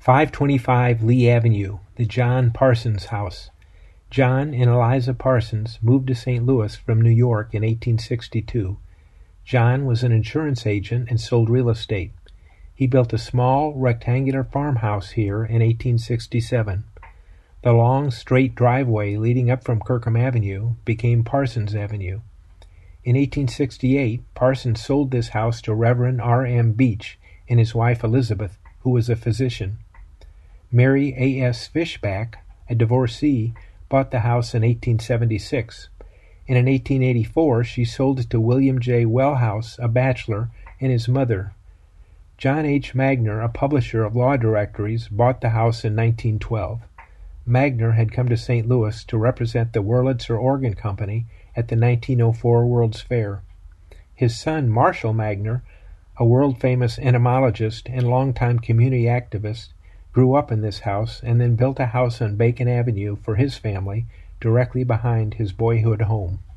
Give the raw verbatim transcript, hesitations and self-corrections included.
five twenty-five Lee Avenue, the John Parsons House. John and Eliza Parsons moved to Saint Louis from New York in eighteen sixty-two. John was an insurance agent and sold real estate. He built a small, rectangular farmhouse here in eighteen sixty-seven. The long, straight driveway leading up from Kirkham Avenue became Parsons Avenue. In eighteen sixty-eight, Parsons sold this house to Reverend R M Beach and his wife Elizabeth, who was a physician. Mary A S Fishback, a divorcee, bought the house in eighteen seventy-six, and in eighteen eighty-four she sold it to William J. Wellhouse, a bachelor, and his mother. John H. Magner, a publisher of law directories, bought the house in nineteen twelve. Magner had come to Saint Louis to represent the Wurlitzer Organ Company at the nineteen oh four World's Fair. His son, Marshall Magner, a world-famous entomologist and longtime community activist, grew up in this house and then built a house on Bacon Avenue for his family directly behind his boyhood home.